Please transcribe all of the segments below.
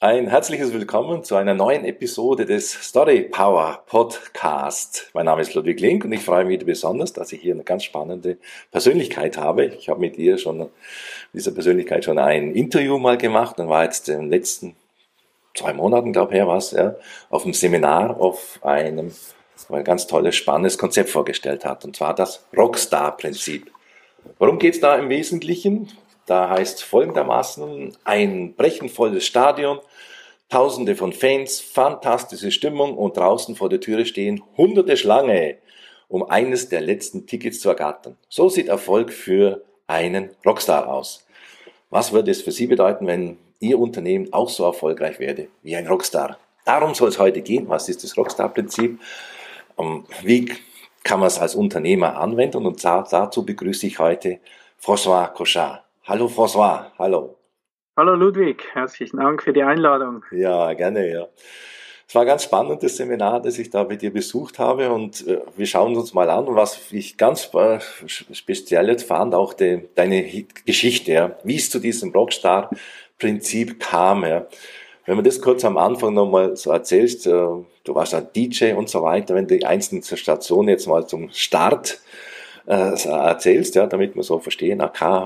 Ein herzliches Willkommen zu einer neuen Episode des Story Power Podcast. Mein Name ist Ludwig Link und ich freue mich besonders, dass ich hier eine ganz spannende Persönlichkeit habe. Ich habe mit dieser Persönlichkeit schon ein Interview mal gemacht und war jetzt in den letzten 2 Monaten, glaube ich, auf einem Seminar auf einem, wo ein ganz tolles, spannendes Konzept vorgestellt hat, und zwar das Rockstar-Prinzip. Worum geht es da im Wesentlichen? Da heißt folgendermaßen: ein brechenvolles Stadion, Tausende von Fans, fantastische Stimmung und draußen vor der Türe stehen Hunderte Schlange, um eines der letzten Tickets zu ergattern. So sieht Erfolg für einen Rockstar aus. Was würde es für Sie bedeuten, wenn Ihr Unternehmen auch so erfolgreich werde wie ein Rockstar? Darum soll es heute gehen. Was ist das Rockstar-Prinzip? Wie kann man es als Unternehmer anwenden? Und dazu begrüße ich heute François Cochard. Hallo François, hallo. Hallo Ludwig, herzlichen Dank für die Einladung. Ja, gerne, ja. Es war ein ganz spannendes Seminar, das ich da bei dir besucht habe, und wir schauen uns mal an, was ich ganz speziell jetzt fand, auch deine Geschichte, ja, wie es zu diesem Rockstar-Prinzip kam. Ja. Wenn du das kurz am Anfang nochmal so erzählst, du warst ein DJ und so weiter, wenn du die einzelnen Stationen jetzt mal zum Start erzählst, ja, damit wir so verstehen,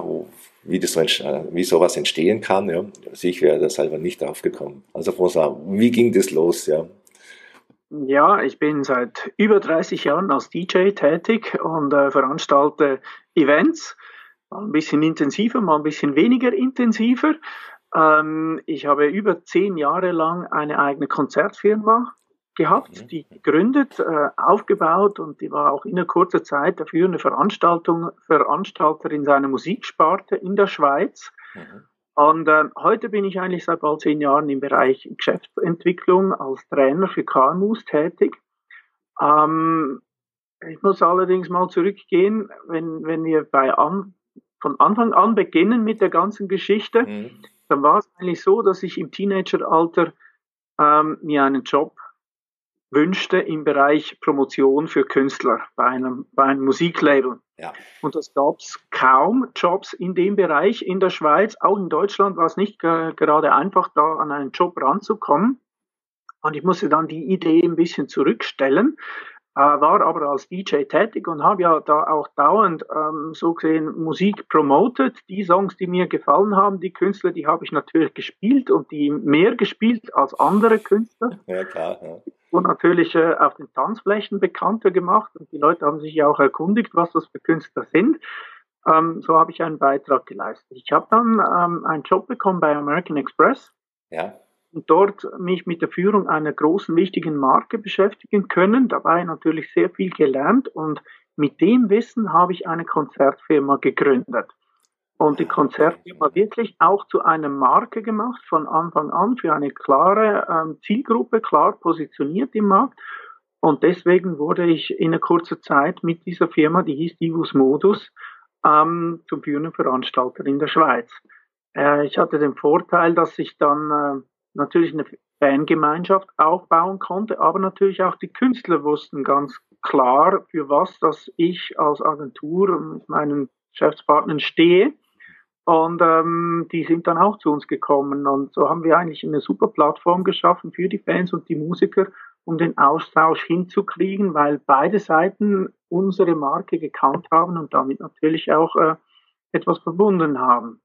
wie sowas entstehen kann. Ja. Also ich wäre da selber nicht drauf gekommen. Also wie ging das los? Ja? Ja, ich bin seit über 30 Jahren als DJ tätig und veranstalte Events, mal ein bisschen intensiver, mal ein bisschen weniger intensiver. Ich habe über 10 Jahre lang eine eigene Konzertfirma gehabt, die gegründet, aufgebaut, und die war auch in kurzer Zeit der führende Veranstalter in seiner Musiksparte in der Schweiz. Und heute bin ich eigentlich seit bald 10 Jahren im Bereich Geschäftsentwicklung als Trainer für KMUs tätig. Ich muss allerdings mal zurückgehen, wenn wir von Anfang an beginnen mit der ganzen Geschichte, dann war es eigentlich so, dass ich im Teenageralter mir einen Job wünschte im Bereich Promotion für Künstler bei einem Musiklabel. Ja. Und es gab kaum Jobs in dem Bereich in der Schweiz. Auch in Deutschland war es nicht gerade einfach, da an einen Job ranzukommen. Und ich musste dann die Idee ein bisschen zurückstellen, war aber als DJ tätig und habe ja da auch dauernd so gesehen Musik promotet. Die Songs, die mir gefallen haben, die Künstler, die habe ich natürlich gespielt, und die mehr gespielt als andere Künstler. Ja, klar. Ja. Und natürlich auf den Tanzflächen bekannter gemacht, und die Leute haben sich ja auch erkundigt, was das für Künstler sind. So habe ich einen Beitrag geleistet. Ich habe dann einen Job bekommen bei American Express. Ja. Und dort mich mit der Führung einer großen, wichtigen Marke beschäftigen können, dabei natürlich sehr viel gelernt, und mit dem Wissen habe ich eine Konzertfirma gegründet. Und die Konzertfirma wirklich auch zu einer Marke gemacht, von Anfang an, für eine klare Zielgruppe, klar positioniert im Markt. Und deswegen wurde ich in einer kurzen Zeit mit dieser Firma, die hieß Divus Modus, zum führenden Veranstalter in der Schweiz. Ich hatte den Vorteil, dass ich dann natürlich eine Fangemeinschaft aufbauen konnte, aber natürlich auch die Künstler wussten ganz klar, für was dass ich als Agentur mit meinen Geschäftspartnern stehe. Und die sind dann auch zu uns gekommen, und so haben wir eigentlich eine super Plattform geschaffen für die Fans und die Musiker, um den Austausch hinzukriegen, weil beide Seiten unsere Marke gekannt haben und damit natürlich auch etwas verbunden haben.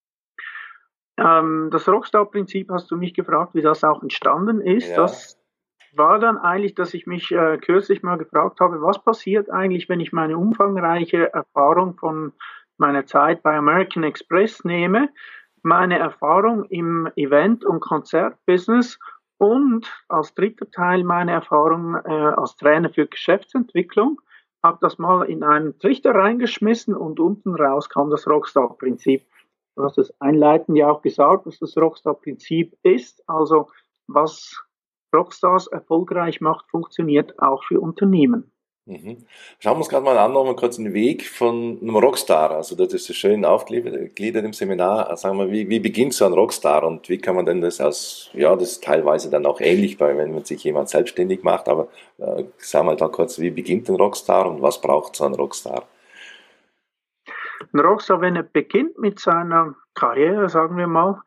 Das Rockstar-Prinzip, hast du mich gefragt, wie das auch entstanden ist. Ja. Das war dann eigentlich, dass ich mich kürzlich mal gefragt habe, was passiert eigentlich, wenn ich meine umfangreiche Erfahrung von meiner Zeit bei American Express nehme, meine Erfahrung im Event- und Konzertbusiness und als dritter Teil meine Erfahrung als Trainer für Geschäftsentwicklung, habe das mal in einen Trichter reingeschmissen, und unten raus kam das Rockstar-Prinzip. Du hast es einleitend ja auch gesagt, was das Rockstar-Prinzip ist. Also was Rockstars erfolgreich macht, funktioniert auch für Unternehmen. Schauen wir uns gerade mal an, nochmal kurz den Weg von einem Rockstar. Also das ist so schön aufgegliedert im Seminar. Sagen wir, wie beginnt so ein Rockstar, und wie kann man denn das das ist teilweise dann auch ähnlich, wenn man sich jemand selbstständig macht, aber sagen wir da kurz, wie beginnt ein Rockstar und was braucht so ein Rockstar? Ein Rockstar, wenn er beginnt mit seiner Karriere, sagen wir mal,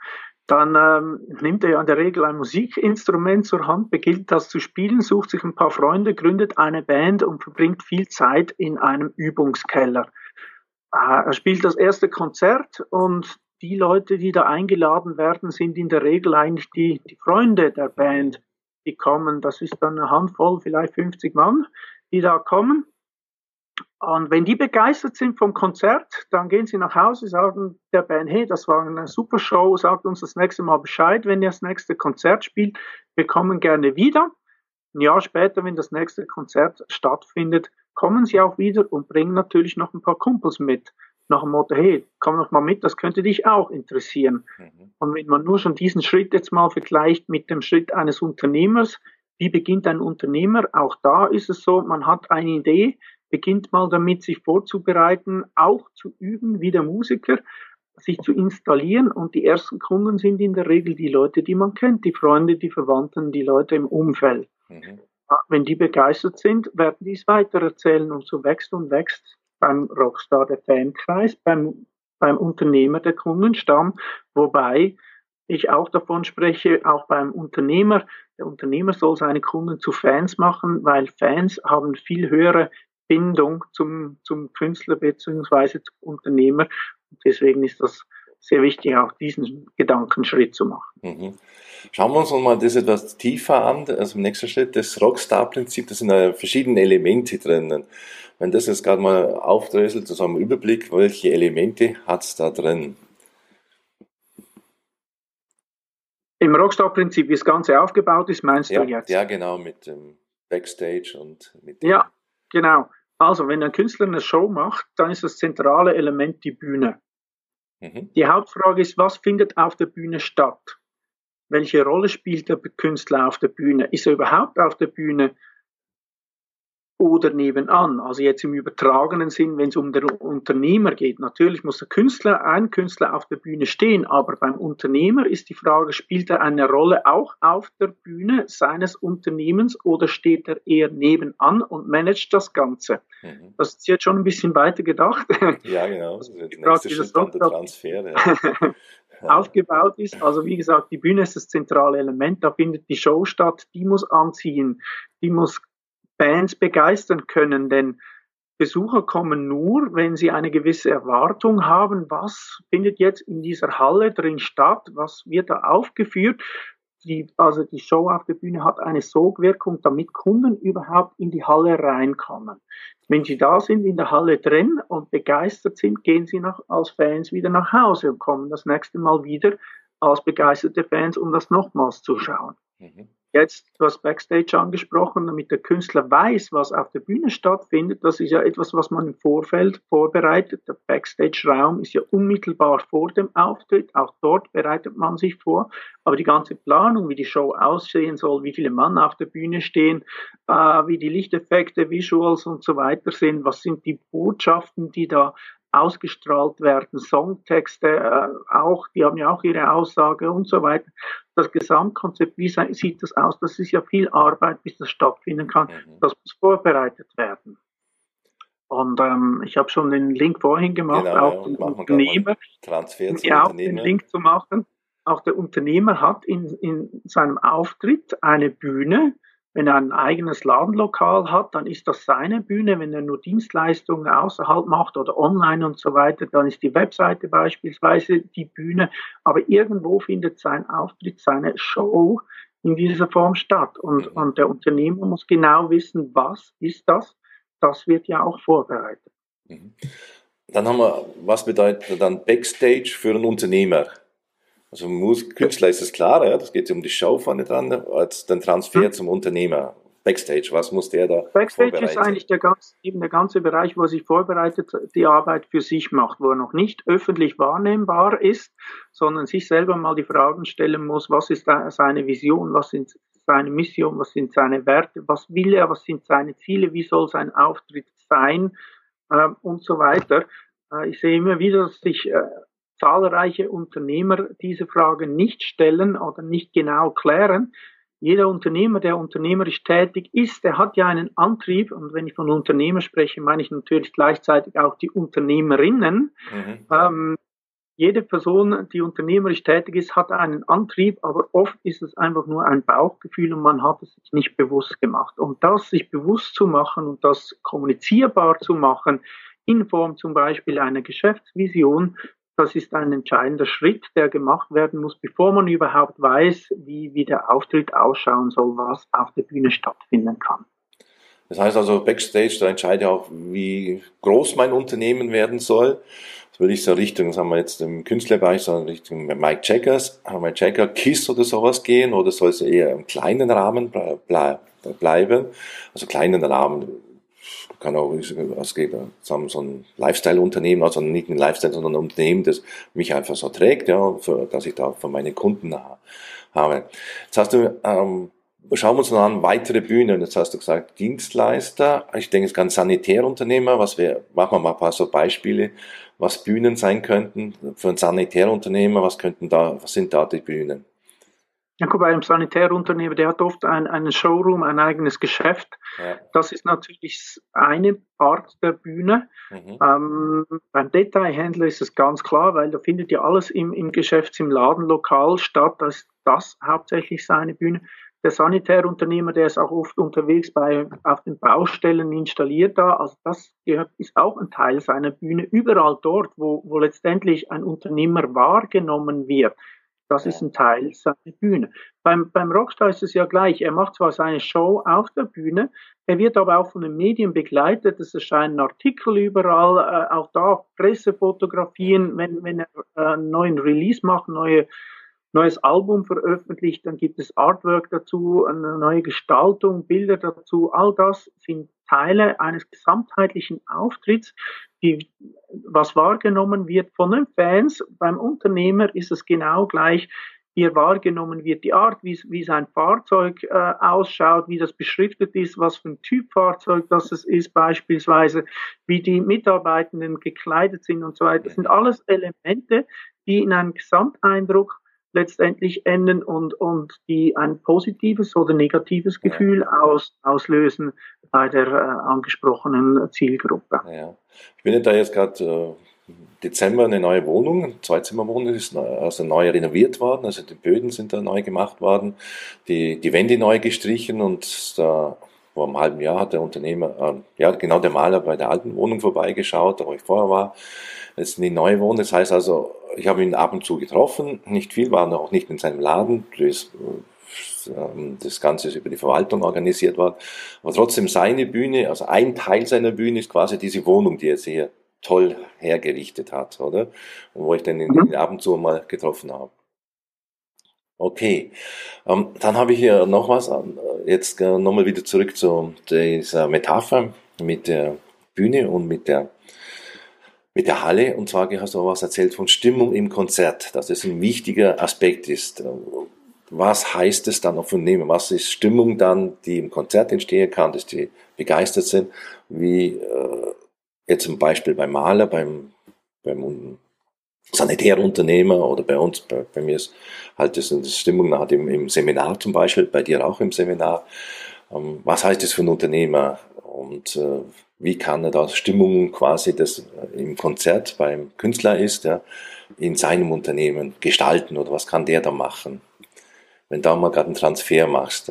dann nimmt er ja in der Regel ein Musikinstrument zur Hand, beginnt das zu spielen, sucht sich ein paar Freunde, gründet eine Band und verbringt viel Zeit in einem Übungskeller. Er spielt das erste Konzert und die Leute, die da eingeladen werden, sind in der Regel eigentlich die Freunde der Band, die kommen. Das ist dann eine Handvoll, vielleicht 50 Mann, die da kommen. Und wenn die begeistert sind vom Konzert, dann gehen sie nach Hause, sagen der Band, hey, das war eine super Show, sagt uns das nächste Mal Bescheid, wenn ihr das nächste Konzert spielt, wir kommen gerne wieder. Ein Jahr später, wenn das nächste Konzert stattfindet, kommen sie auch wieder und bringen natürlich noch ein paar Kumpels mit. Nach dem Motto, hey, komm noch mal mit, das könnte dich auch interessieren. Und wenn man nur schon diesen Schritt jetzt mal vergleicht mit dem Schritt eines Unternehmers, wie beginnt ein Unternehmer? Auch da ist es so, man hat eine Idee, beginnt mal damit, sich vorzubereiten, auch zu üben, wie der Musiker, sich zu installieren. Und die ersten Kunden sind in der Regel die Leute, die man kennt, die Freunde, die Verwandten, die Leute im Umfeld. Wenn die begeistert sind, werden die es weitererzählen und so wächst und wächst beim Rockstar der Fankreis, beim Unternehmer der Kundenstamm, wobei ich auch davon spreche, auch beim Unternehmer. Der Unternehmer soll seine Kunden zu Fans machen, weil Fans haben viel höhere Bindung zum Künstler bzw. zum Unternehmer. Und deswegen ist das sehr wichtig, auch diesen Gedankenschritt zu machen. Schauen wir uns nochmal das etwas tiefer an. Also im nächsten Schritt, das Rockstar-Prinzip, da sind verschiedene Elemente drinnen. Wenn das jetzt gerade mal aufdröselt, so einen Überblick, welche Elemente hat es da drin? Im Rockstar-Prinzip, wie das Ganze aufgebaut ist, meinst du jetzt? Ja, genau, mit dem Backstage und mit dem... Ja, genau. Also, wenn ein Künstler eine Show macht, dann ist das zentrale Element die Bühne. Die Hauptfrage ist, was findet auf der Bühne statt? Welche Rolle spielt der Künstler auf der Bühne? Ist er überhaupt auf der Bühne oder nebenan? Also jetzt im übertragenen Sinn, wenn es um den Unternehmer geht. Natürlich muss ein Künstler auf der Bühne stehen, aber beim Unternehmer ist die Frage, spielt er eine Rolle auch auf der Bühne seines Unternehmens oder steht er eher nebenan und managt das Ganze? Das ist jetzt schon ein bisschen weiter gedacht. Ja, genau. Das ist der nächste Schritt an der Transfer. Ja. Aufgebaut ist. Also wie gesagt, die Bühne ist das zentrale Element, da findet die Show statt, die muss anziehen, die muss Bands begeistern können, denn Besucher kommen nur, wenn sie eine gewisse Erwartung haben, was findet jetzt in dieser Halle drin statt, was wird da aufgeführt. Also die Show auf der Bühne hat eine Sogwirkung, damit Kunden überhaupt in die Halle reinkommen. Wenn sie da sind, in der Halle drin und begeistert sind, gehen sie als Fans wieder nach Hause und kommen das nächste Mal wieder als begeisterte Fans, um das nochmals zu schauen. Jetzt, du hast Backstage angesprochen, damit der Künstler weiß, was auf der Bühne stattfindet. Das ist ja etwas, was man im Vorfeld vorbereitet. Der Backstage-Raum ist ja unmittelbar vor dem Auftritt. Auch dort bereitet man sich vor. Aber die ganze Planung, wie die Show aussehen soll, wie viele Mann auf der Bühne stehen, wie die Lichteffekte, Visuals und so weiter sind, was sind die Botschaften, die da ausgestrahlt werden, Songtexte auch, die haben ja auch ihre Aussage und so weiter. Das Gesamtkonzept, wie sieht das aus? Das ist ja viel Arbeit, bis das stattfinden kann. Das muss vorbereitet werden. Und ich habe schon den Link vorhin gemacht, genau, auch den Unternehmer, Transfer zum auch Unternehmer. den Link zu machen. Auch der Unternehmer hat in seinem Auftritt eine Bühne. Wenn er ein eigenes Ladenlokal hat, dann ist das seine Bühne. Wenn er nur Dienstleistungen außerhalb macht oder online und so weiter, dann ist die Webseite beispielsweise die Bühne. Aber irgendwo findet sein Auftritt, seine Show in dieser Form statt. Und der Unternehmer muss genau wissen, was ist das? Das wird ja auch vorbereitet. Dann haben wir, was bedeutet dann Backstage für einen Unternehmer? Also Künstler ist es klar, ja, das geht um die Show vorne dran, als den Transfer zum Unternehmer. Backstage, was muss der da Backstage vorbereiten? ist eigentlich der ganze Bereich, wo er sich vorbereitet, die Arbeit für sich macht, wo er noch nicht öffentlich wahrnehmbar ist, sondern sich selber mal die Fragen stellen muss, was ist seine Vision, was sind seine Mission, was sind seine Werte, was will er, was sind seine Ziele, wie soll sein Auftritt sein und so weiter. Ich sehe immer wieder, dass sich zahlreiche Unternehmer diese Frage nicht stellen oder nicht genau klären. Jeder Unternehmer, der unternehmerisch tätig ist, der hat ja einen Antrieb. Und wenn ich von Unternehmer spreche, meine ich natürlich gleichzeitig auch die Unternehmerinnen. jede Person, die unternehmerisch tätig ist, hat einen Antrieb, aber oft ist es einfach nur ein Bauchgefühl und man hat es sich nicht bewusst gemacht. Und das sich bewusst zu machen und das kommunizierbar zu machen, in Form zum Beispiel einer Geschäftsvision, das ist ein entscheidender Schritt, der gemacht werden muss, bevor man überhaupt weiß, wie der Auftritt ausschauen soll, was auf der Bühne stattfinden kann. Das heißt also, Backstage, da entscheide ich auch, wie groß mein Unternehmen werden soll. Das will ich so Richtung, sagen wir jetzt im Künstlerbereich, so Richtung Mike Jagger, Kiss oder sowas gehen, oder soll es eher im kleinen Rahmen bleiben? Also kleinen Rahmen kann auch, es geht, sagen so ein Lifestyle-Unternehmen, also nicht ein Lifestyle, sondern ein Unternehmen, das mich einfach so trägt, ja, dass ich da von meinen Kunden habe. Jetzt hast du, schauen wir uns noch an, weitere Bühnen. Jetzt hast du gesagt, Dienstleister. Ich denke, es kann Sanitärunternehmer. Machen wir mal ein paar so Beispiele, was Bühnen sein könnten für ein Sanitärunternehmer. Was sind da die Bühnen? Ja, guck, bei einem Sanitärunternehmer, der hat oft einen Showroom, ein eigenes Geschäft. Ja. Das ist natürlich eine Art der Bühne. Beim Detailhändler ist es ganz klar, weil da findet ja alles im Ladenlokal statt. Da ist das hauptsächlich seine Bühne. Der Sanitärunternehmer, der ist auch oft unterwegs auf den Baustellen installiert da. Also das ist auch ein Teil seiner Bühne. Überall dort, wo letztendlich ein Unternehmer wahrgenommen wird. Das ist ein Teil seiner Bühne. Beim Rockstar ist es ja gleich. Er macht zwar seine Show auf der Bühne, er wird aber auch von den Medien begleitet. Es erscheinen Artikel überall, auch da Pressefotografien. Wenn er einen neuen Release macht, neues Album veröffentlicht, dann gibt es Artwork dazu, eine neue Gestaltung, Bilder dazu. All das sind Teile eines gesamtheitlichen Auftritts, was wahrgenommen wird von den Fans. Beim Unternehmer ist es genau gleich, wie er wahrgenommen wird, die Art, wie sein Fahrzeug ausschaut, wie das beschriftet ist, was für ein Typ Fahrzeug das es ist, beispielsweise, wie die Mitarbeitenden gekleidet sind und so weiter. Das sind alles Elemente, die in einem Gesamteindruck letztendlich enden und die ein positives oder negatives Gefühl auslösen bei der angesprochenen Zielgruppe. Ja. Ich bin ja da jetzt gerade Dezember eine neue Wohnung, eine Zweizimmerwohnung ist also neu renoviert worden, also die Böden sind da neu gemacht worden, die Wände neu gestrichen und da vor einem halben Jahr hat der Unternehmer, der Maler bei der alten Wohnung vorbeigeschaut, da wo ich vorher war, jetzt in die neue Wohnung. Das heißt also, ich habe ihn ab und zu getroffen, nicht viel, war auch nicht in seinem Laden, das Ganze ist über die Verwaltung organisiert worden, aber trotzdem seine Bühne, also ein Teil seiner Bühne ist quasi diese Wohnung, die er sehr toll hergerichtet hat, oder? Und wo ich dann ihn ab und zu mal getroffen habe. Okay, dann habe ich hier noch was, jetzt nochmal wieder zurück zu dieser Metapher mit der Bühne und mit der Halle, und zwar hast du auch was erzählt von Stimmung im Konzert, dass es ein wichtiger Aspekt ist. Was heißt es dann auf Unternehmen? Was ist Stimmung dann, die im Konzert entstehen kann, dass die begeistert sind, wie jetzt zum Beispiel beim Maler, beim Sanitärunternehmer oder bei uns, bei mir ist halt das Stimmung nachher im Seminar zum Beispiel, bei dir auch im Seminar. Was heißt das für einen Unternehmer und wie kann er da Stimmung quasi, das im Konzert beim Künstler ist, ja, in seinem Unternehmen gestalten, oder was kann der da machen, wenn da mal gerade einen Transfer machst?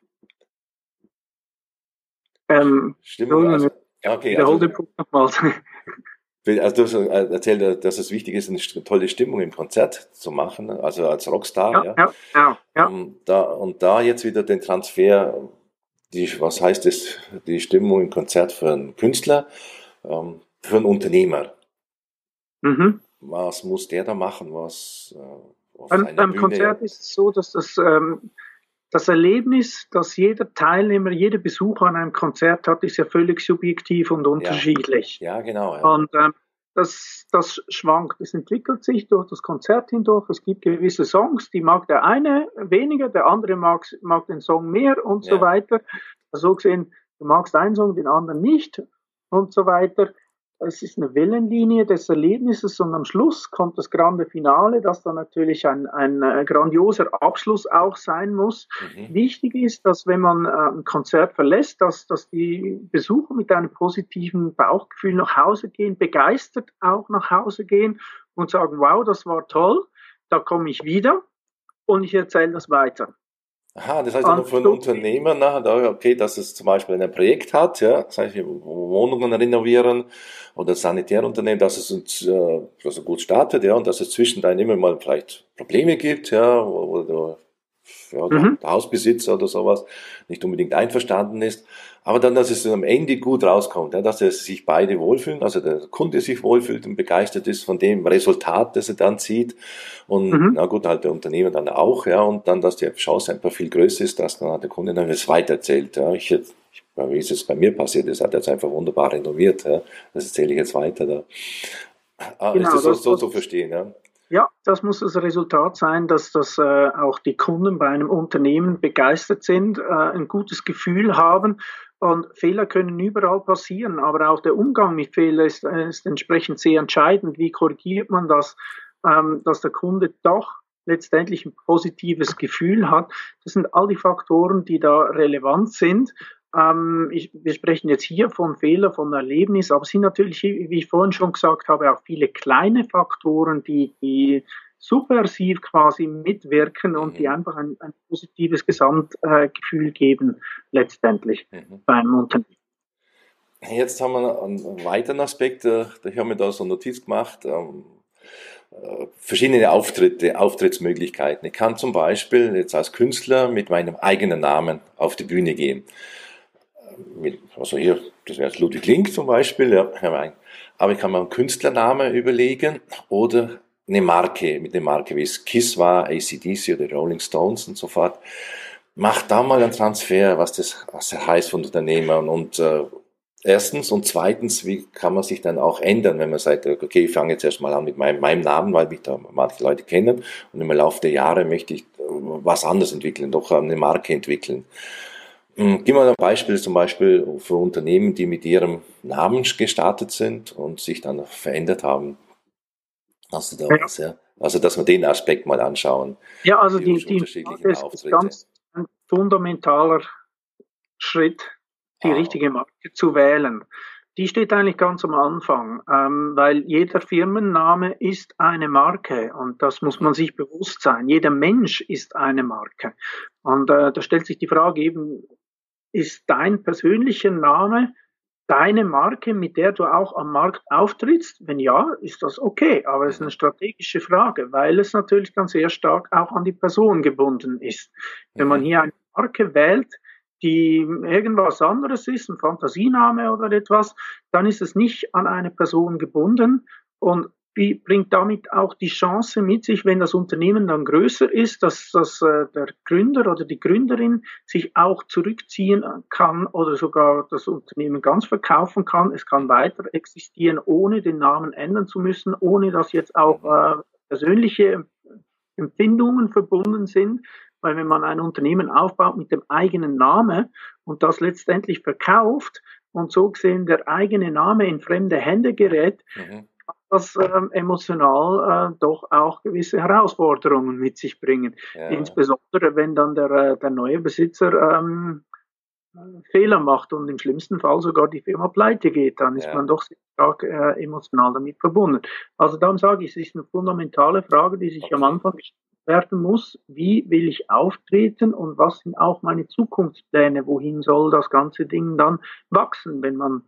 Stimmung, also, okay, wiederhol den Punkt nochmals. Also du hast erzählt, dass es wichtig ist, eine tolle Stimmung im Konzert zu machen, also als Rockstar. Ja. Und da jetzt wieder den Transfer, was heißt das, die Stimmung im Konzert für einen Künstler, für einen Unternehmer. Was muss der da machen? Beim Konzert ist es so, dass das Erlebnis, das jeder Teilnehmer, jeder Besucher an einem Konzert hat, ist ja völlig subjektiv und unterschiedlich. Ja, genau. Ja. Und das schwankt, es entwickelt sich durch das Konzert hindurch. Es gibt gewisse Songs, die mag der eine weniger, der andere mag den Song mehr und so weiter. So gesehen, du magst einen Song, den anderen nicht und so weiter. Es ist eine Wellenlinie des Erlebnisses und am Schluss kommt das grande Finale, das dann natürlich ein grandioser Abschluss auch sein muss. Wichtig ist, dass wenn man ein Konzert verlässt, dass die Besucher mit einem positiven Bauchgefühl nach Hause gehen, begeistert auch nach Hause gehen und sagen, wow, das war toll, da komme ich wieder und ich erzähle das weiter. Aha, das heißt also für einen Unternehmer nachher, okay, dass es zum Beispiel ein Projekt hat, ja, das heißt, Wohnungen renovieren oder Sanitärunternehmen, dass es uns also gut startet, ja, und dass es zwischendrin immer mal vielleicht Probleme gibt, ja, oder ja, der Hausbesitzer oder sowas nicht unbedingt einverstanden ist, aber dann, dass es am Ende gut rauskommt, ja, dass sich beide wohlfühlen, also der Kunde sich wohlfühlt und begeistert ist von dem Resultat, das er dann sieht und na gut, halt der Unternehmer dann auch, ja, und dann, dass die Chance einfach viel größer ist, dass dann der Kunde dann es weitererzählt, ja, wie ist es bei mir passiert, das hat jetzt einfach wunderbar renoviert, ja, das erzähle ich jetzt weiter da. Genau, ist das so zu verstehen, ja? Ja, das muss das Resultat sein, dass auch die Kunden bei einem Unternehmen begeistert sind, ein gutes Gefühl haben. Und Fehler können überall passieren, aber auch der Umgang mit Fehlern ist entsprechend sehr entscheidend. Wie korrigiert man das, dass der Kunde doch letztendlich ein positives Gefühl hat? Das sind all die Faktoren, die da relevant sind. Wir sprechen jetzt hier von Fehlern, von Erlebnis, aber es sind natürlich, wie ich vorhin schon gesagt habe, auch viele kleine Faktoren, die subversiv quasi mitwirken und die einfach ein positives Gesamtgefühl geben, letztendlich beim Unternehmen. Jetzt haben wir einen weiteren Aspekt, ich habe mir da so eine Notiz gemacht, verschiedene Auftrittsmöglichkeiten. Ich kann zum Beispiel jetzt als Künstler mit meinem eigenen Namen auf die Bühne gehen. Also hier, das wäre jetzt Ludwig Link zum Beispiel, ja, aber ich kann mir einen Künstlernamen überlegen oder eine Marke, mit einer Marke wie es KISS war, AC/DC oder Rolling Stones und so fort. Macht da mal einen Transfer, was das heißt von Unternehmern und erstens und zweitens, wie kann man sich dann auch ändern, wenn man sagt, okay, ich fange jetzt erstmal an mit meinem Namen, weil mich da manche Leute kennen und im Laufe der Jahre möchte ich was anderes entwickeln, doch eine Marke entwickeln. Gib mal ein Beispiel, zum Beispiel für Unternehmen, die mit ihrem Namen gestartet sind und sich dann verändert haben. Hast du da was, ja? Also, dass wir den Aspekt mal anschauen. Ja, also die ist ganz ein fundamentaler Schritt, die richtige Marke zu wählen. Die steht eigentlich ganz am Anfang, weil jeder Firmenname ist eine Marke und das muss man sich bewusst sein. Jeder Mensch ist eine Marke. Und da stellt sich die Frage eben, ist dein persönlicher Name deine Marke, mit der du auch am Markt auftrittst? Wenn ja, ist das okay, aber es ist eine strategische Frage, weil es natürlich dann sehr stark auch an die Person gebunden ist. Wenn man hier eine Marke wählt, die irgendwas anderes ist, ein Fantasiename oder etwas, dann ist es nicht an eine Person gebunden und bringt damit auch die Chance mit sich, wenn das Unternehmen dann größer ist, dass der Gründer oder die Gründerin sich auch zurückziehen kann oder sogar das Unternehmen ganz verkaufen kann. Es kann weiter existieren, ohne den Namen ändern zu müssen, ohne dass jetzt auch persönliche Empfindungen verbunden sind. Weil wenn man ein Unternehmen aufbaut mit dem eigenen Namen und das letztendlich verkauft und so gesehen der eigene Name in fremde Hände gerät, das emotional doch auch gewisse Herausforderungen mit sich bringen. Ja. Insbesondere wenn dann der neue Besitzer Fehler macht und im schlimmsten Fall sogar die Firma pleite geht, dann ist man doch sehr stark emotional damit verbunden. Also darum sage ich, es ist eine fundamentale Frage, die sich am Anfang werden muss. Wie will ich auftreten und was sind auch meine Zukunftspläne? Wohin soll das ganze Ding dann wachsen, wenn man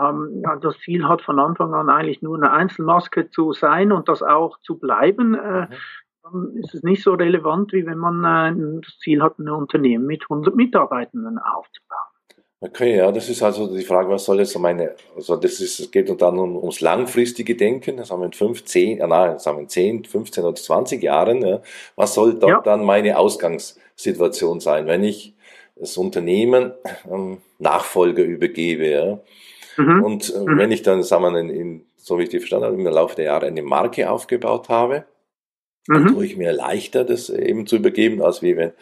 das Ziel hat, von Anfang an eigentlich nur eine Einzelmaske zu sein und das auch zu bleiben, dann ist es nicht so relevant, wie wenn man das Ziel hat, ein Unternehmen mit 100 Mitarbeitenden aufzubauen. Okay, ja, das ist also die Frage, was soll jetzt es geht dann ums langfristige Denken, das haben wir in 10, 15 oder 20 Jahren, ja. Was soll dort dann meine Ausgangssituation sein, wenn ich das Unternehmen Nachfolger übergebe, ja? Und wenn ich dann, sagen wir, so wie ich die verstanden habe, im Laufe der Jahre eine Marke aufgebaut habe, dann tue ich mir leichter, das eben zu übergeben, als wie wenn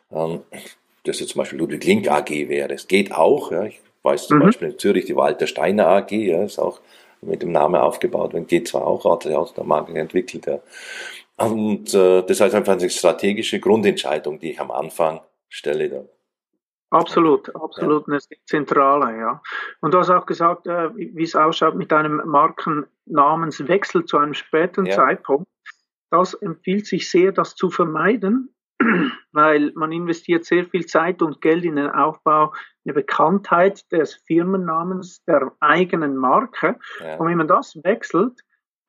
das jetzt zum Beispiel Ludwig Link AG wäre. Es geht auch, ja. Ich weiß zum Beispiel in Zürich die Walter Steiner AG, ja, ist auch mit dem Namen aufgebaut, geht zwar auch, hat er aus der Marke entwickelt, ja. Und das heißt einfach eine strategische Grundentscheidung, die ich am Anfang stelle dann. Absolut, absolut eine zentrale, ja. Und du hast auch gesagt, wie es ausschaut mit einem Markennamenswechsel zu einem späteren Zeitpunkt. Das empfiehlt sich sehr, das zu vermeiden, weil man investiert sehr viel Zeit und Geld in den Aufbau, eine Bekanntheit des Firmennamens, der eigenen Marke. Ja. Und wenn man das wechselt,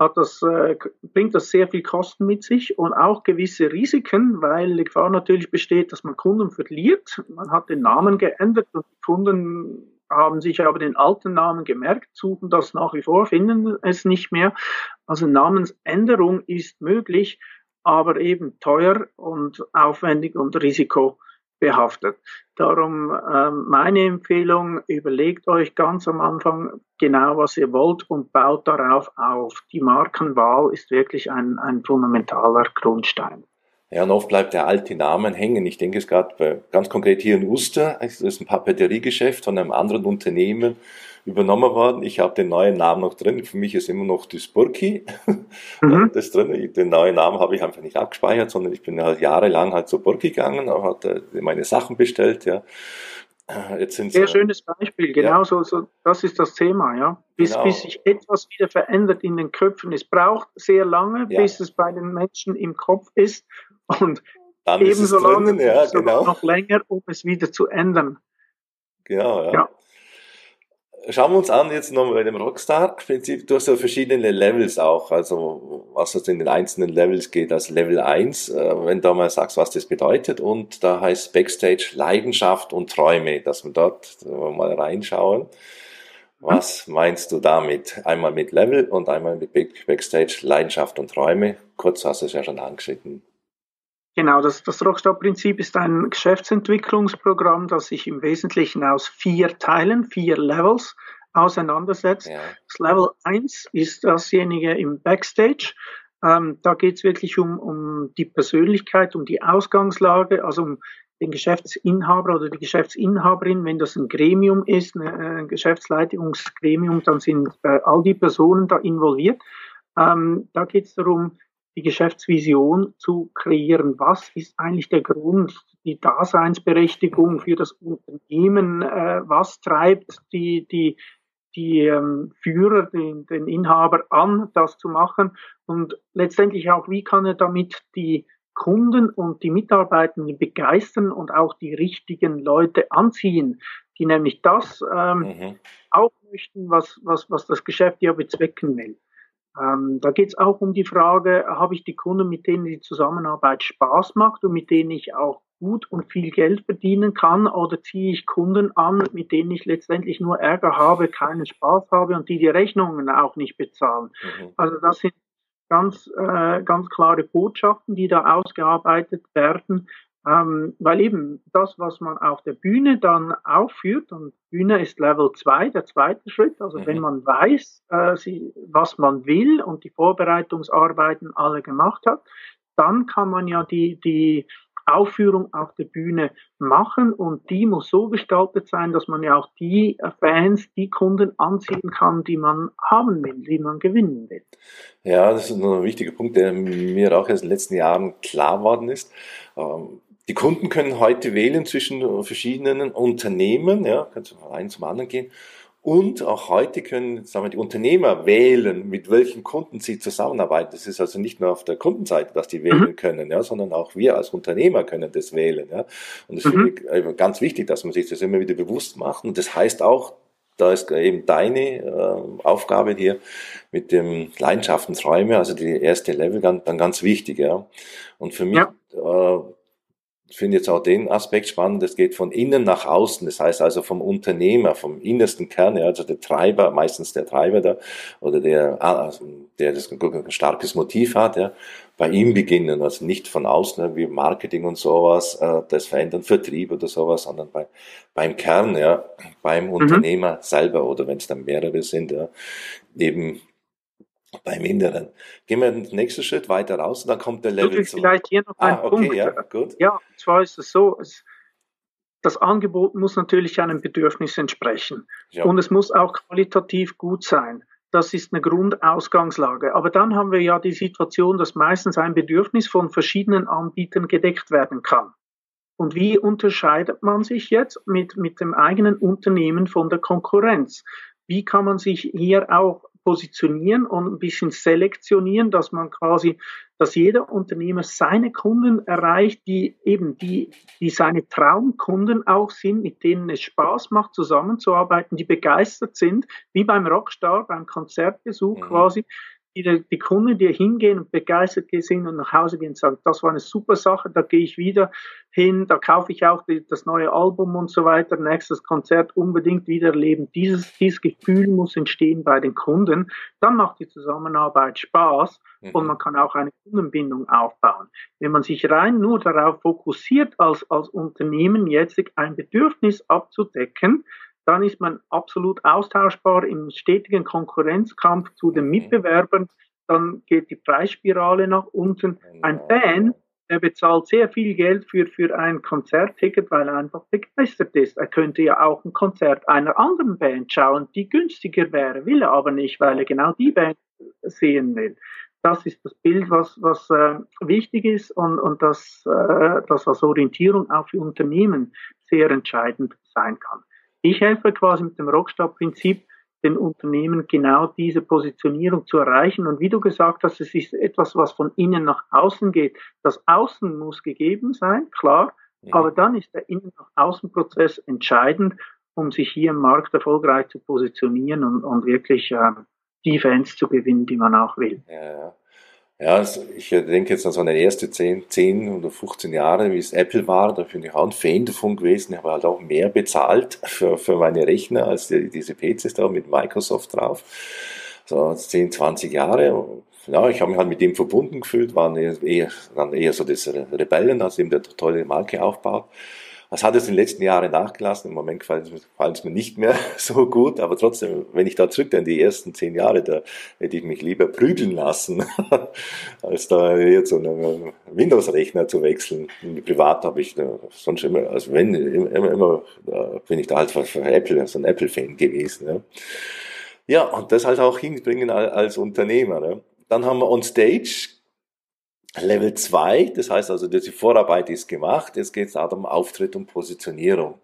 bringt das sehr viel Kosten mit sich und auch gewisse Risiken, weil die Gefahr natürlich besteht, dass man Kunden verliert. Man hat den Namen geändert und die Kunden haben sich aber den alten Namen gemerkt, suchen das nach wie vor, finden es nicht mehr. Also Namensänderung ist möglich, aber eben teuer und aufwendig und risikobehaftet. Darum meine Empfehlung, überlegt euch ganz am Anfang genau, was ihr wollt und baut darauf auf. Die Markenwahl ist wirklich ein fundamentaler Grundstein. Ja, und oft bleibt der alte Name hängen. Ich denke es gerade ganz konkret hier in Uster, das ist ein Papeteriegeschäft von einem anderen Unternehmen übernommen worden. Ich habe den neuen Namen noch drin. Für mich ist immer noch das Burki. Das drin. Den neuen Namen habe ich einfach nicht abgespeichert, sondern ich bin halt jahrelang halt zur Burki gegangen, habe meine Sachen bestellt, ja. Jetzt sind sehr schönes Beispiel, genau so, das ist das Thema, ja. Bis sich etwas wieder verändert in den Köpfen. Es braucht sehr lange, bis es bei den Menschen im Kopf ist und dann ebenso lange, noch länger, um es wieder zu ändern. Genau, ja. Schauen wir uns an jetzt nochmal bei dem Rockstar-Prinzip. Du hast ja verschiedene Levels auch, also was es in den einzelnen Levels geht, als Level 1, wenn du mal sagst, was das bedeutet. Und da heißt Backstage Leidenschaft und Träume, dass wir dort mal reinschauen. Was meinst du damit? Einmal mit Level und einmal mit Backstage Leidenschaft und Träume. Kurz hast du es ja schon angeschnitten. Genau, das Rockstar-Prinzip ist ein Geschäftsentwicklungsprogramm, das sich im Wesentlichen aus 4 Teilen, 4 Levels auseinandersetzt. Ja. Das Level 1 ist dasjenige im Backstage. Da geht es wirklich um die Persönlichkeit, um die Ausgangslage, also um den Geschäftsinhaber oder die Geschäftsinhaberin. Wenn das ein Gremium ist, ein Geschäftsleitungsgremium, dann sind all die Personen da involviert. Da geht es darum, die Geschäftsvision zu kreieren. Was ist eigentlich der Grund, die Daseinsberechtigung für das Unternehmen? Was treibt die Führer, den Inhaber an, das zu machen? Und letztendlich auch, wie kann er damit die Kunden und die Mitarbeitenden begeistern und auch die richtigen Leute anziehen, die nämlich das auch möchten, was das Geschäft ja bezwecken will. Da geht es auch um die Frage, habe ich die Kunden, mit denen die Zusammenarbeit Spaß macht und mit denen ich auch gut und viel Geld verdienen kann, oder ziehe ich Kunden an, mit denen ich letztendlich nur Ärger habe, keinen Spaß habe und die Rechnungen auch nicht bezahlen. Also das sind ganz klare Botschaften, die da ausgearbeitet werden. Weil eben das, was man auf der Bühne dann aufführt, und Bühne ist Level 2, der zweite Schritt, also wenn man weiß, was man will und die Vorbereitungsarbeiten alle gemacht hat, dann kann man ja die Aufführung auf der Bühne machen, und die muss so gestaltet sein, dass man ja auch die Fans, die Kunden anziehen kann, die man haben will, die man gewinnen will. Ja, das ist ein wichtiger Punkt, der mir auch erst in den letzten Jahren klar geworden ist. Die Kunden können heute wählen zwischen verschiedenen Unternehmen, ja, kannst du von einem zum anderen gehen. Und auch heute können, sagen wir, die Unternehmer wählen, mit welchen Kunden sie zusammenarbeiten. Das ist also nicht nur auf der Kundenseite, dass die wählen können, ja, sondern auch wir als Unternehmer können das wählen, ja. Und das finde ich ganz wichtig, dass man sich das immer wieder bewusst macht. Und das heißt auch, da ist eben deine Aufgabe hier mit dem Leidenschaften, Träume, also die erste Level, dann ganz wichtig, ja. Und für mich, ich finde jetzt auch den Aspekt spannend, das geht von innen nach außen, das heißt also vom Unternehmer, vom innersten Kern, also der Treiber, meistens der Treiber da, oder der das ein starkes Motiv hat, ja, bei ihm beginnen, also nicht von außen wie Marketing und sowas, das verändern, Vertrieb oder sowas, sondern beim Kern, ja, beim Unternehmer selber, oder wenn es dann mehrere sind, ja, eben beim Inneren. Gehen wir den nächsten Schritt weiter raus und dann kommt der Level 2. Vielleicht hier noch ein Punkt. Ja, gut. Ja, und zwar ist es so, das Angebot muss natürlich einem Bedürfnis entsprechen. Ja. Und es muss auch qualitativ gut sein. Das ist eine Grundausgangslage. Aber dann haben wir ja die Situation, dass meistens ein Bedürfnis von verschiedenen Anbietern gedeckt werden kann. Und wie unterscheidet man sich jetzt mit dem eigenen Unternehmen von der Konkurrenz? Wie kann man sich hier auch positionieren und ein bisschen selektionieren, dass jeder Unternehmer seine Kunden erreicht, die seine Traumkunden auch sind, mit denen es Spaß macht, zusammenzuarbeiten, die begeistert sind, wie beim Rockstar, beim Konzertbesuch quasi, die Kunden, die hingehen und begeistert sind und nach Hause gehen und sagen, das war eine super Sache, da gehe ich wieder hin, da kaufe ich auch das neue Album und so weiter, nächstes Konzert unbedingt wieder erleben. Dieses Gefühl muss entstehen bei den Kunden. Dann macht die Zusammenarbeit Spaß und man kann auch eine Kundenbindung aufbauen. Wenn man sich rein nur darauf fokussiert, als Unternehmen jetzt ein Bedürfnis abzudecken, dann ist man absolut austauschbar im stetigen Konkurrenzkampf zu den Mitbewerbern. Dann geht die Preisspirale nach unten. Ein Fan, der bezahlt sehr viel Geld für ein Konzertticket, weil er einfach begeistert ist. Er könnte ja auch ein Konzert einer anderen Band schauen, die günstiger wäre, will er aber nicht, weil er genau die Band sehen will. Das ist das Bild, was wichtig ist und das als Orientierung auch für Unternehmen sehr entscheidend sein kann. Ich helfe quasi mit dem Rockstar-Prinzip den Unternehmen genau diese Positionierung zu erreichen. Und wie du gesagt hast, es ist etwas, was von innen nach außen geht. Das Außen muss gegeben sein, klar, aber dann ist der Innen-nach-Außen-Prozess entscheidend, um sich hier im Markt erfolgreich zu positionieren und wirklich die Fans zu gewinnen, die man auch will. Ja, also ich denke jetzt an so eine erste 10 oder 15 Jahre, wie es Apple war, da bin ich auch ein Fan davon gewesen. Ich habe halt auch mehr bezahlt für meine Rechner als diese PCs da mit Microsoft drauf. So 10, 20 Jahre. Ja, ich habe mich halt mit dem verbunden gefühlt, waren eher so das Rebellen, also eben der tolle Marke aufbaut. Das hat es in den letzten Jahren nachgelassen. Im Moment gefallen es mir nicht mehr so gut. Aber trotzdem, wenn ich da zurückdenke an die ersten 10 Jahre, da hätte ich mich lieber prügeln lassen, als da jetzt so einen Windows-Rechner zu wechseln. Privat habe ich sonst immer, also immer bin ich da halt für Apple, so ein Apple-Fan gewesen. Ja, und das halt auch hinbringen als Unternehmer. Dann haben wir On Stage Level 2, das heißt also, die Vorarbeit ist gemacht, jetzt geht es darum, Auftritt und Positionierung.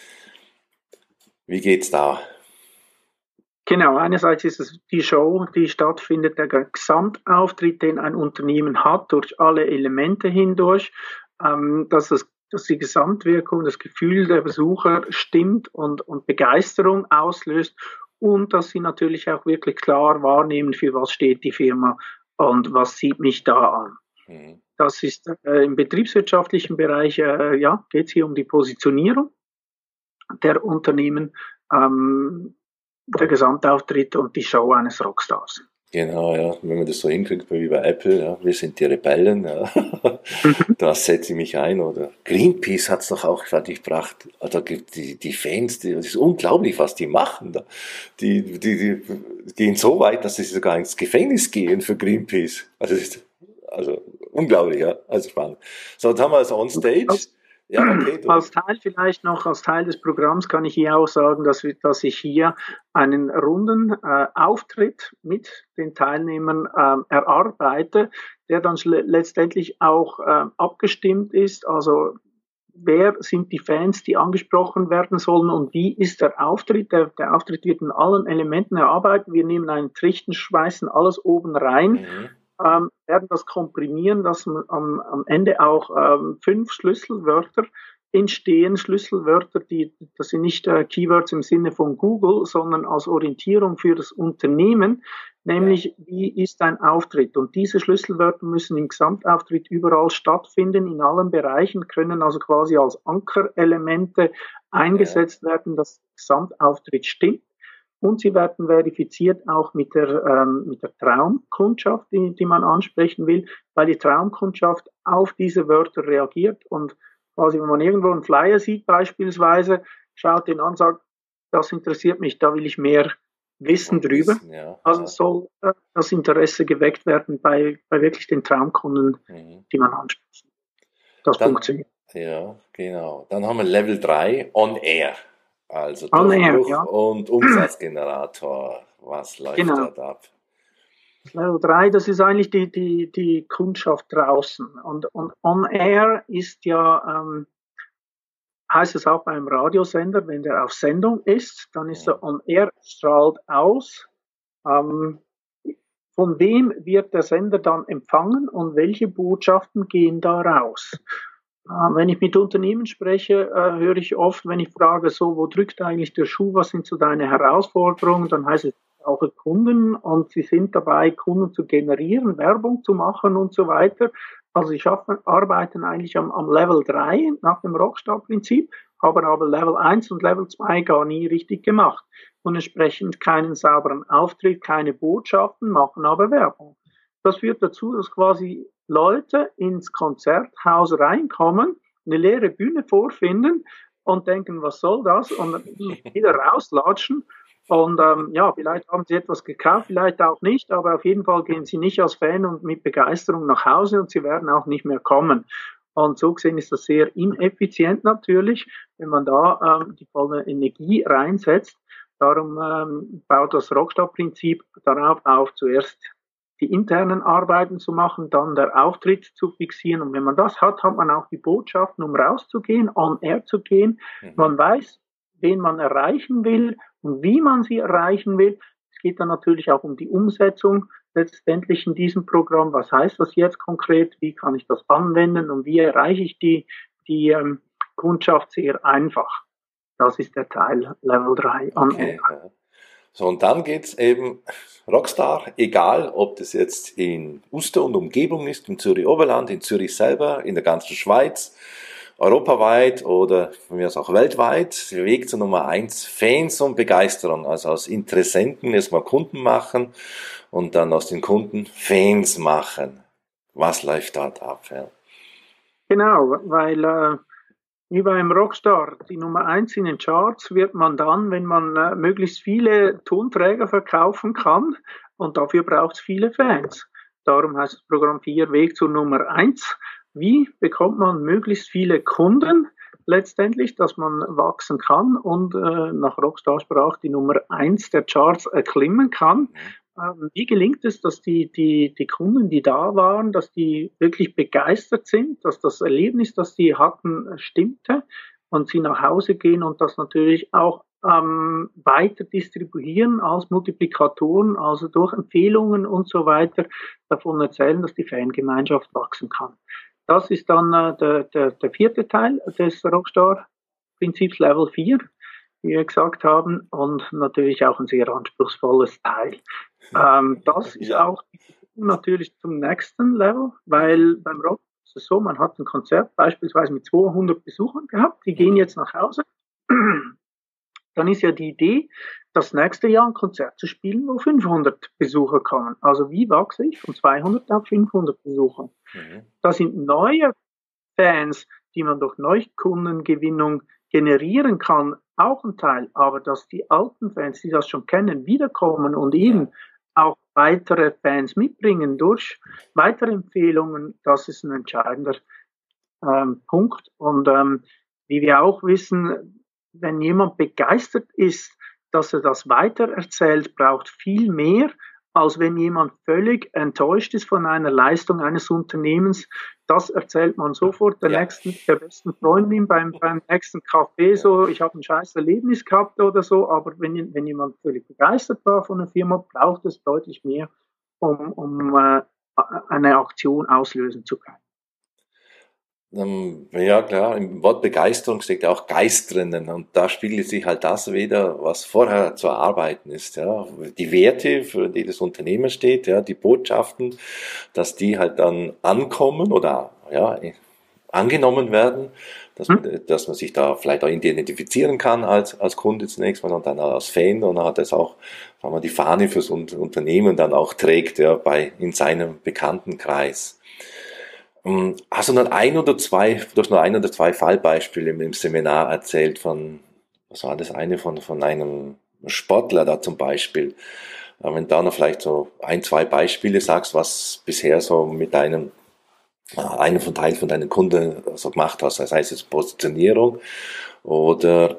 Wie geht's da? Genau, einerseits ist es die Show, die stattfindet, der Gesamtauftritt, den ein Unternehmen hat, durch alle Elemente hindurch, dass die Gesamtwirkung, das Gefühl der Besucher stimmt und Begeisterung auslöst und dass sie natürlich auch wirklich klar wahrnehmen, für was steht die Firma und was sieht mich da an. Das ist im betriebswirtschaftlichen Bereich, geht es hier um die Positionierung der Unternehmen, der Gesamtauftritt und die Show eines Rockstars. Genau, ja, wenn man das so hinkriegt wie bei Apple, ja, wir sind die Rebellen, ja. Da setze ich mich ein. Oder Greenpeace hat es doch auch fertig gebracht. Da gibt die Fans, das ist unglaublich, was die machen. Da. Die gehen so weit, dass sie sogar ins Gefängnis gehen für Greenpeace. Also unglaublich, ja. Also spannend. So, jetzt haben wir also On Stage. Ja, okay. Als Teil des Programms kann ich hier auch sagen, dass ich hier einen runden Auftritt mit den Teilnehmern erarbeite, der dann letztendlich auch abgestimmt ist. Also wer sind die Fans, die angesprochen werden sollen und wie ist der Auftritt? Der Auftritt wird in allen Elementen erarbeitet. Wir nehmen einen Trichten, schmeißen alles oben rein. Werden das komprimieren, dass am Ende auch 5 Schlüsselwörter entstehen. Schlüsselwörter, das sind nicht Keywords im Sinne von Google, sondern als Orientierung für das Unternehmen, nämlich wie ist ein Auftritt. Und diese Schlüsselwörter müssen im Gesamtauftritt überall stattfinden, in allen Bereichen, können also quasi als Ankerelemente eingesetzt werden, dass der Gesamtauftritt stimmt. Und sie werden verifiziert auch mit der Traumkundschaft, die man ansprechen will, weil die Traumkundschaft auf diese Wörter reagiert und quasi, wenn man irgendwo einen Flyer sieht beispielsweise, schaut den an, sagt, das interessiert mich, da will ich mehr wissen drüber. Also soll das Interesse geweckt werden bei wirklich den Traumkunden, die man anspricht. Das funktioniert. Ja, genau. Dann haben wir Level 3, On Air. Also Durchbruch und Umsatzgenerator. Was läuft dort ab? Level 3, das ist eigentlich die Kundschaft draußen. Und On Air ist ja heißt es auch beim Radiosender, wenn der auf Sendung ist, dann ist er on air, strahlt aus. Von wem wird der Sender dann empfangen und welche Botschaften gehen da raus? Wenn ich mit Unternehmen spreche, höre ich oft, wenn ich frage, so, wo drückt eigentlich der Schuh, was sind so deine Herausforderungen, dann heißt es auch Kunden und sie sind dabei, Kunden zu generieren, Werbung zu machen und so weiter. Also sie arbeiten eigentlich am Level 3 nach dem Rockstar-Prinzip, haben aber Level 1 und Level 2 gar nie richtig gemacht und entsprechend keinen sauberen Auftritt, keine Botschaften, machen aber Werbung. Das führt dazu, dass quasi Leute ins Konzerthaus reinkommen, eine leere Bühne vorfinden und denken, was soll das? Und wieder rauslatschen. Und ja, vielleicht haben sie etwas gekauft, vielleicht auch nicht, aber auf jeden Fall gehen sie nicht als Fan und mit Begeisterung nach Hause und sie werden auch nicht mehr kommen. Und so gesehen ist das sehr ineffizient natürlich, wenn man da die volle Energie reinsetzt. Darum baut das Rockstar-Prinzip darauf auf, zuerst die internen Arbeiten zu machen, dann der Auftritt zu fixieren. Und wenn man das hat, hat man auch die Botschaften, um rauszugehen, on air zu gehen. Man weiß, wen man erreichen will und wie man sie erreichen will. Es geht dann natürlich auch um die Umsetzung letztendlich in diesem Programm. Was heißt das jetzt konkret? Wie kann ich das anwenden und wie erreiche ich die Kundschaft sehr einfach? Das ist der Teil Level 3 on air. Ja. So, und dann geht's eben Rockstar, egal ob das jetzt in Uster und Umgebung ist, in Zürich Oberland, in Zürich selber, in der ganzen Schweiz, europaweit oder von mir aus auch weltweit. Der Weg zur Nummer 1, Fans und Begeisterung, also aus Interessenten erstmal Kunden machen und dann aus den Kunden Fans machen. Was läuft dort ab? Ja? Genau, weil wie beim Rockstar, die Nummer 1 in den Charts wird man dann, wenn man möglichst viele Tonträger verkaufen kann und dafür braucht es viele Fans. Darum heißt das Programm 4 Weg zur Nummer 1. Wie bekommt man möglichst viele Kunden letztendlich, dass man wachsen kann und nach Rockstar-Sprach die Nummer 1 der Charts erklimmen kann? Wie gelingt es, dass die Kunden, die da waren, dass die wirklich begeistert sind, dass das Erlebnis, das sie hatten, stimmte und sie nach Hause gehen und das natürlich auch weiter distribuieren als Multiplikatoren, also durch Empfehlungen und so weiter, davon erzählen, dass die Fangemeinschaft wachsen kann. Das ist dann der vierte Teil des Rockstar-Prinzips Level 4, wie wir gesagt haben, und natürlich auch ein sehr anspruchsvolles Teil. Das ist auch natürlich zum nächsten Level, weil beim Rock ist es so, man hat ein Konzert beispielsweise mit 200 Besuchern gehabt, die gehen jetzt nach Hause. Dann ist ja die Idee, das nächste Jahr ein Konzert zu spielen, wo 500 Besucher kommen. Also wie wachse ich von 200 auf 500 Besuchern? Das sind neue Fans, die man durch Neukundengewinnung generieren kann, auch ein Teil. Aber dass die alten Fans, die das schon kennen, wiederkommen und eben auch weitere Fans mitbringen durch weitere Empfehlungen, das ist ein entscheidender Punkt. Und wie wir auch wissen, wenn jemand begeistert ist, dass er das weitererzählt, braucht viel mehr, als wenn jemand völlig enttäuscht ist von einer Leistung eines Unternehmens. Das erzählt man sofort der besten Freundin beim nächsten Café, so, ich habe ein scheiß Erlebnis gehabt oder so, aber wenn jemand völlig begeistert war von einer Firma, braucht es deutlich mehr, um eine Aktion auslösen zu können. Ja klar, im Wort Begeisterung steckt ja auch Geist drinnen und da spiegelt sich halt das wieder, was vorher zu erarbeiten ist. Ja. Die Werte, für die das Unternehmen steht, ja, die Botschaften, dass die halt dann ankommen oder angenommen werden, dass man sich da vielleicht auch identifizieren kann als Kunde zunächst mal und dann als Fan und dann hat das auch, wenn man die Fahne fürs Unternehmen dann auch trägt, ja, in seinem Bekanntenkreis. Hast du noch ein oder zwei Fallbeispiele im Seminar erzählt was war das eine von einem Sportler da zum Beispiel? Wenn du da noch vielleicht so ein, zwei Beispiele sagst, was bisher so mit einem Teil von deinen Kunden so gemacht hast, das heißt jetzt Positionierung oder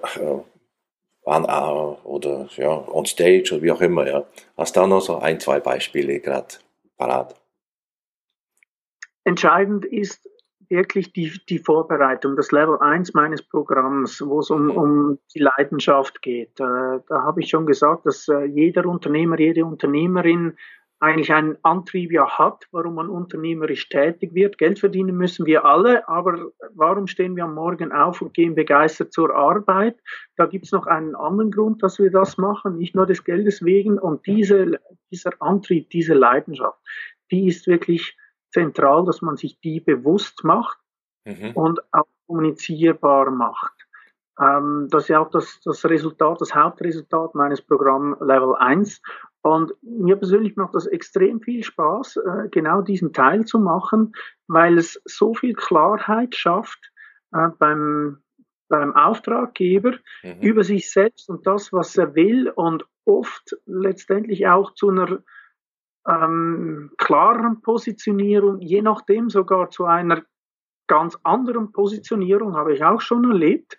on stage oder wie auch immer, ja. Hast du da noch so ein, zwei Beispiele gerade parat? Entscheidend ist wirklich die Vorbereitung, das Level 1 meines Programms, wo es um die Leidenschaft geht. Da habe ich schon gesagt, dass jeder Unternehmer, jede Unternehmerin eigentlich einen Antrieb ja hat, warum man unternehmerisch tätig wird. Geld verdienen müssen wir alle, aber warum stehen wir am Morgen auf und gehen begeistert zur Arbeit? Da gibt es noch einen anderen Grund, dass wir das machen, nicht nur des Geldes wegen. Und dieser Antrieb, diese Leidenschaft, die ist wirklich zentral, dass man sich die bewusst macht und auch kommunizierbar macht. Das ist ja auch das Resultat, das Hauptresultat meines Programms Level 1. Und mir persönlich macht das extrem viel Spaß, genau diesen Teil zu machen, weil es so viel Klarheit schafft beim Auftraggeber über sich selbst und das, was er will, und oft letztendlich auch zu einer klaren Positionierung, je nachdem sogar zu einer ganz anderen Positionierung, habe ich auch schon erlebt,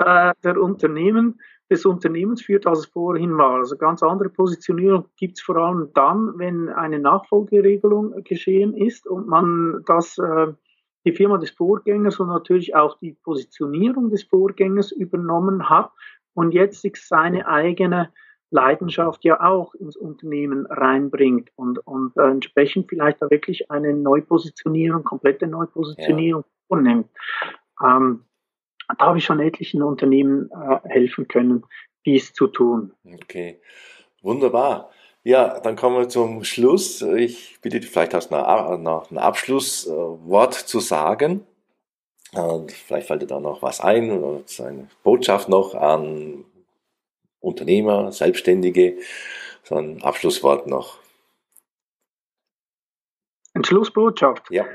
des Unternehmens führt, als es vorhin war. Also ganz andere Positionierung gibt es vor allem dann, wenn eine Nachfolgeregelung geschehen ist und man die Firma des Vorgängers und natürlich auch die Positionierung des Vorgängers übernommen hat und jetzt sich seine eigene Leidenschaft ja auch ins Unternehmen reinbringt und entsprechend vielleicht da wirklich eine Neupositionierung, komplette Neupositionierung vornimmt. Da habe ich schon etlichen Unternehmen helfen können, dies zu tun. Okay, wunderbar. Ja, dann kommen wir zum Schluss. Ich bitte dich, vielleicht hast du noch ein Abschlusswort zu sagen. Vielleicht fällt dir da noch was ein oder eine Botschaft noch an Unternehmer, Selbstständige, so ein Abschlusswort noch. Eine Schlussbotschaft? Ja.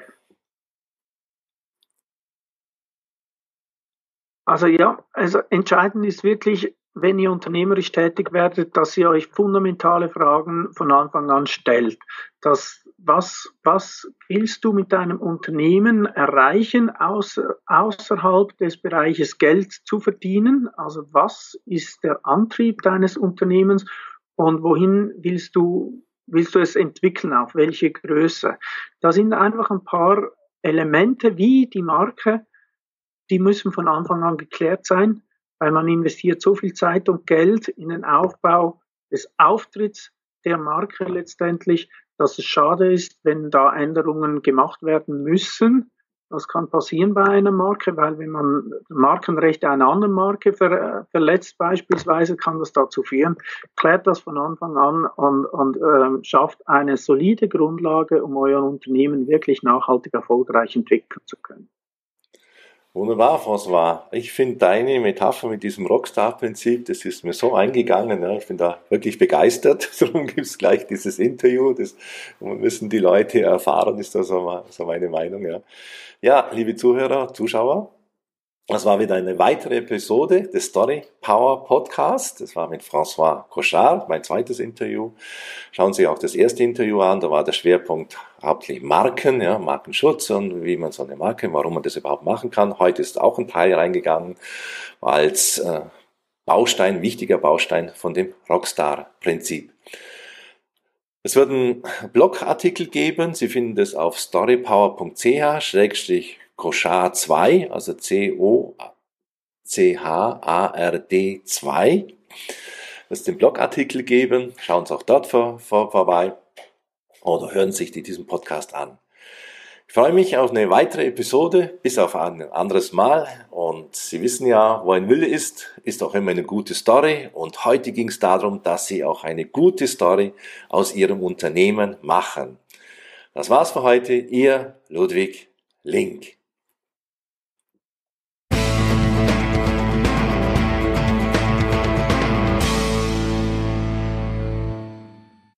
Also entscheidend ist wirklich, wenn ihr unternehmerisch tätig werdet, dass ihr euch fundamentale Fragen von Anfang an stellt. Was willst du mit deinem Unternehmen erreichen, außerhalb des Bereiches Geld zu verdienen? Also was ist der Antrieb deines Unternehmens und wohin willst du es entwickeln, auf welche Größe? Da sind einfach ein paar Elemente wie die Marke, die müssen von Anfang an geklärt sein, weil man investiert so viel Zeit und Geld in den Aufbau des Auftritts der Marke letztendlich, dass es schade ist, wenn da Änderungen gemacht werden müssen. Das kann passieren bei einer Marke, weil wenn man Markenrechte einer anderen Marke verletzt beispielsweise, kann das dazu führen. Klärt das von Anfang an und schafft eine solide Grundlage, um euer Unternehmen wirklich nachhaltig erfolgreich entwickeln zu können. Wunderbar, François. Ich finde deine Metapher mit diesem Rockstar-Prinzip, das ist mir so eingegangen. Ja. Ich bin da wirklich begeistert. Darum gibt es gleich dieses Interview. Das müssen die Leute erfahren, ist da so meine Meinung. Ja, liebe Zuhörer, Zuschauer, das war wieder eine weitere Episode des Story Power Podcast. Das war mit François Cochard, mein zweites Interview. Schauen Sie auch das erste Interview an. Da war der Schwerpunkt hauptsächlich Marken, Markenschutz und wie man so eine Marke, warum man das überhaupt machen kann. Heute ist auch ein Teil reingegangen als wichtiger Baustein von dem Rockstar-Prinzip. Es wird einen Blogartikel geben. Sie finden das auf storypower.ch/Cochard 2, also COCHARD 2. Es wird den Blogartikel geben. Schauen Sie auch dort vorbei oder hören sich diesen Podcast an. Ich freue mich auf eine weitere Episode, bis auf ein anderes Mal. Und Sie wissen ja, wo ein Wille ist, ist auch immer eine gute Story. Und heute ging es darum, dass Sie auch eine gute Story aus Ihrem Unternehmen machen. Das war's für heute. Ihr Ludwig Link.